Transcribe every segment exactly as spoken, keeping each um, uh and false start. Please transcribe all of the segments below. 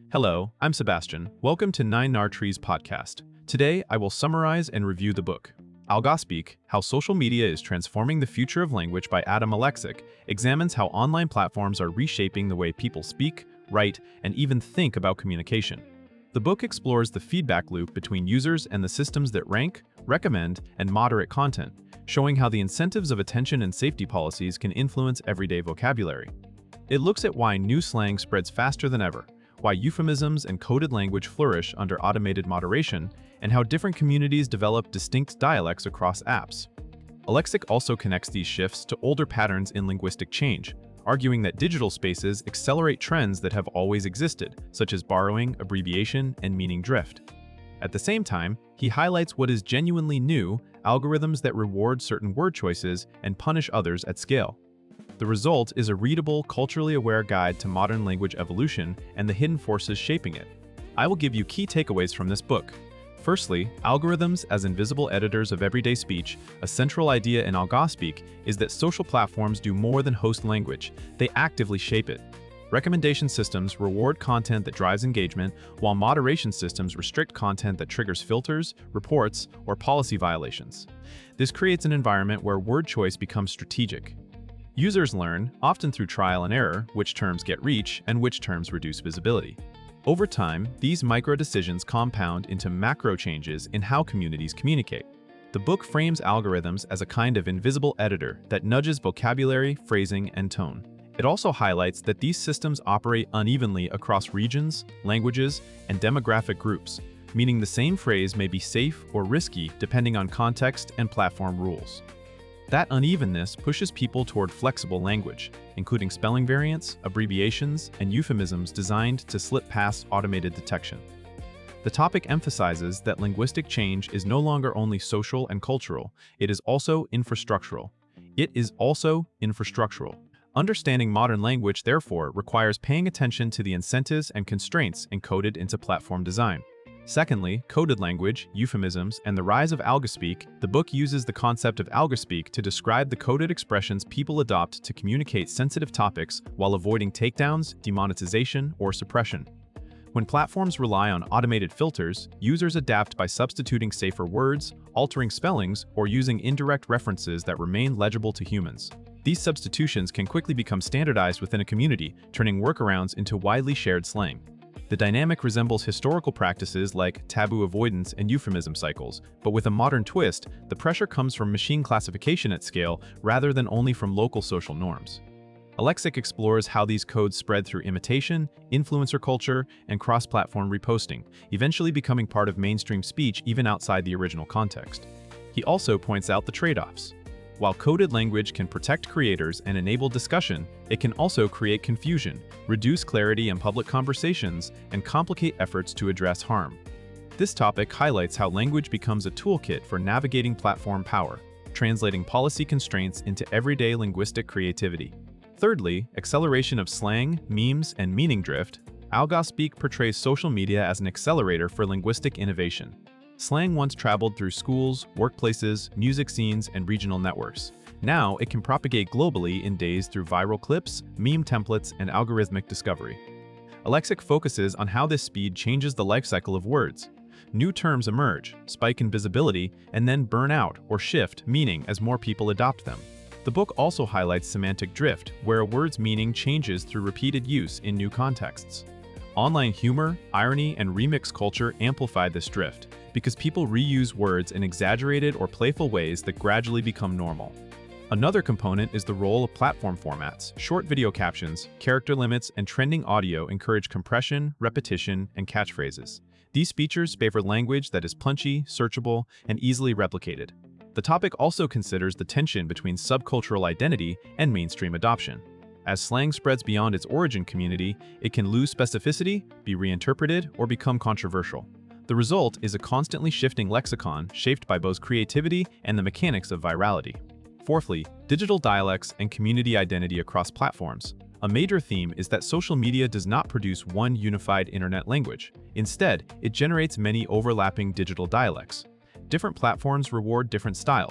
Hello, I'm Sebastian. Welcome to Nine Nar Trees podcast. Today, I will summarize and review the book. Algospeak, How Social Media is Transforming the Future of Language by Adam Alexic, examines how online platforms are reshaping the way people speak, write, and even think about communication. The book explores the feedback loop between users and the systems that rank, recommend, and moderate content, showing how the incentives of attention and safety policies can influence everyday vocabulary. It looks at why new slang spreads faster than ever, why euphemisms and coded language flourish under automated moderation, and how different communities develop distinct dialects across apps. Alexic also connects these shifts to older patterns in linguistic change, arguing that digital spaces accelerate trends that have always existed, such as borrowing, abbreviation, and meaning drift. At the same time, he highlights what is genuinely new, algorithms that reward certain word choices and punish others at scale. The result is a readable, culturally aware guide to modern language evolution and the hidden forces shaping it. I will give you key takeaways from this book. Firstly, algorithms as invisible editors of everyday speech. A central idea in Algospeak is that social platforms do more than host language, they actively shape it. Recommendation systems reward content that drives engagement, while moderation systems restrict content that triggers filters, reports, or policy violations. This creates an environment where word choice becomes strategic. Users learn, often through trial and error, which terms get reach and which terms reduce visibility. Over time, these micro-decisions compound into macro changes in how communities communicate. The book frames algorithms as a kind of invisible editor that nudges vocabulary, phrasing, and tone. It also highlights that these systems operate unevenly across regions, languages, and demographic groups, meaning the same phrase may be safe or risky depending on context and platform rules. That unevenness pushes people toward flexible language, including spelling variants, abbreviations, and euphemisms designed to slip past automated detection. The topic emphasizes that linguistic change is no longer only social and cultural, it is also infrastructural. It is also infrastructural. Understanding modern language, therefore, requires paying attention to the incentives and constraints encoded into platform design. Secondly, coded language, euphemisms, and the rise of Algospeak. The book uses the concept of Algospeak to describe the coded expressions people adopt to communicate sensitive topics while avoiding takedowns, demonetization, or suppression. When platforms rely on automated filters, users adapt by substituting safer words, altering spellings, or using indirect references that remain legible to humans. These substitutions can quickly become standardized within a community, turning workarounds into widely shared slang. The dynamic resembles historical practices like taboo avoidance and euphemism cycles, but with a modern twist, the pressure comes from machine classification at scale rather than only from local social norms. Alexic explores how these codes spread through imitation, influencer culture, and cross-platform reposting, eventually becoming part of mainstream speech even outside the original context. He also points out the trade-offs. While coded language can protect creators and enable discussion, it can also create confusion, reduce clarity in public conversations, and complicate efforts to address harm. This topic highlights how language becomes a toolkit for navigating platform power, translating policy constraints into everyday linguistic creativity. Thirdly, acceleration of slang, memes, and meaning drift. Algospeak portrays social media as an accelerator for linguistic innovation. Slang once traveled through schools, workplaces, music scenes, and regional networks. Now it can propagate globally in days through viral clips, meme templates, and algorithmic discovery. Alexic focuses on how this speed changes the life cycle of words. New terms emerge, spike in visibility, and then burn out or shift meaning as more people adopt them. The book also highlights semantic drift, where a word's meaning changes through repeated use in new contexts. Online humor, irony, and remix culture amplify this drift, because people reuse words in exaggerated or playful ways that gradually become normal. Another component is the role of platform formats. Short video captions, character limits, and trending audio encourage compression, repetition, and catchphrases. These features favor language that is punchy, searchable, and easily replicated. The topic also considers the tension between subcultural identity and mainstream adoption. As slang spreads beyond its origin community, it can lose specificity, be reinterpreted, or become controversial. The result is a constantly shifting lexicon shaped by both creativity and the mechanics of virality. Fourthly, digital dialects and community identity across platforms. A major theme is that social media does not produce one unified internet language. Instead, it generates many overlapping digital dialects. Different platforms reward different styles.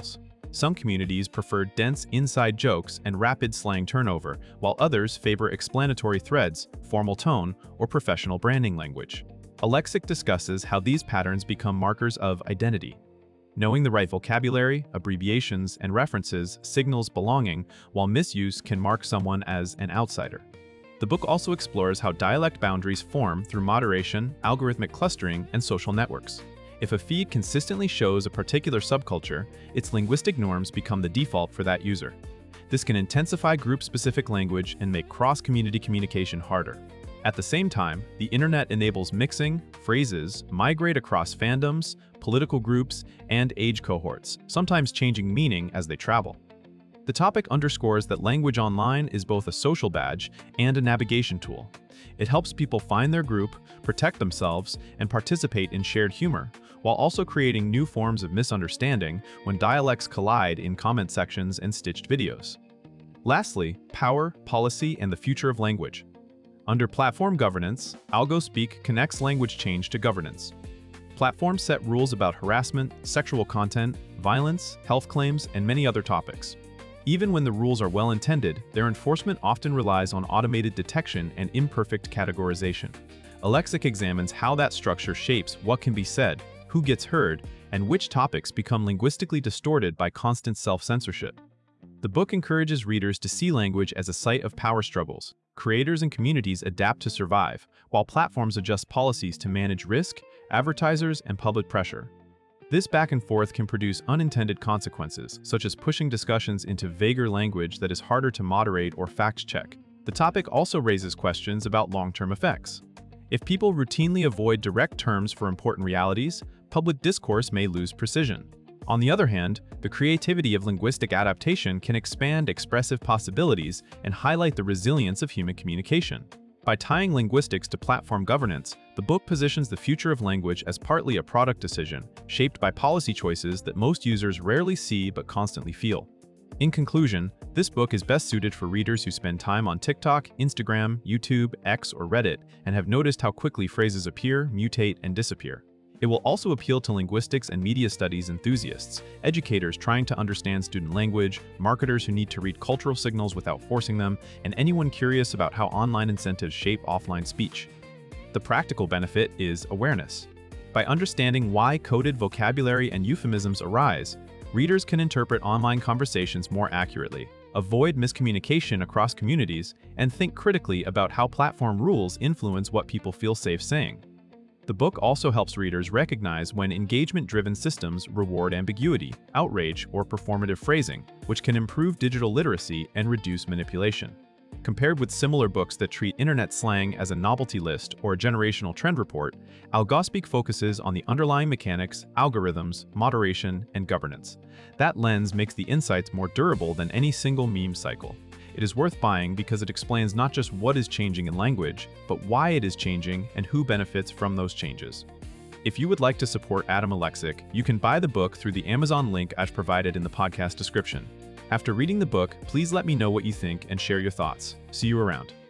Some communities prefer dense inside jokes and rapid slang turnover, while others favor explanatory threads, formal tone, or professional branding language. Alexic discusses how these patterns become markers of identity. Knowing the right vocabulary, abbreviations, and references signals belonging, while misuse can mark someone as an outsider. The book also explores how dialect boundaries form through moderation, algorithmic clustering, and social networks. If a feed consistently shows a particular subculture, its linguistic norms become the default for that user. This can intensify group-specific language and make cross-community communication harder. At the same time, the internet enables mixing, phrases migrate across fandoms, political groups, and age cohorts, sometimes changing meaning as they travel. The topic underscores that language online is both a social badge and a navigation tool. It helps people find their group, protect themselves, and participate in shared humor, while also creating new forms of misunderstanding when dialects collide in comment sections and stitched videos. Lastly, power, policy, and the future of language. Under platform governance, AlgoSpeak connects language change to governance. Platforms set rules about harassment, sexual content, violence, health claims, and many other topics. Even when the rules are well-intended, their enforcement often relies on automated detection and imperfect categorization. Alexic examines how that structure shapes what can be said, who gets heard, and which topics become linguistically distorted by constant self-censorship. The book encourages readers to see language as a site of power struggles. Creators and communities adapt to survive, while platforms adjust policies to manage risk, advertisers, and public pressure. This back and forth can produce unintended consequences, such as pushing discussions into vaguer language that is harder to moderate or fact-check. The topic also raises questions about long-term effects. If people routinely avoid direct terms for important realities, public discourse may lose precision. On the other hand, the creativity of linguistic adaptation can expand expressive possibilities and highlight the resilience of human communication. By tying linguistics to platform governance, the book positions the future of language as partly a product decision, shaped by policy choices that most users rarely see but constantly feel. In conclusion, this book is best suited for readers who spend time on TikTok, Instagram, YouTube, X, or Reddit, and have noticed how quickly phrases appear, mutate, and disappear. It will also appeal to linguistics and media studies enthusiasts, educators trying to understand student language, marketers who need to read cultural signals without forcing them, and anyone curious about how online incentives shape offline speech. The practical benefit is awareness. By understanding why coded vocabulary and euphemisms arise, readers can interpret online conversations more accurately, avoid miscommunication across communities, and think critically about how platform rules influence what people feel safe saying. The book also helps readers recognize when engagement-driven systems reward ambiguity, outrage, or performative phrasing, which can improve digital literacy and reduce manipulation. Compared with similar books that treat internet slang as a novelty list or a generational trend report, AlgoSpeak focuses on the underlying mechanics, algorithms, moderation, and governance. That lens makes the insights more durable than any single meme cycle. It is worth buying because it explains not just what is changing in language, but why it is changing and who benefits from those changes. If you would like to support Adam Alexic, you can buy the book through the Amazon link I've provided in the podcast description. After reading the book, please let me know what you think and share your thoughts. See you around.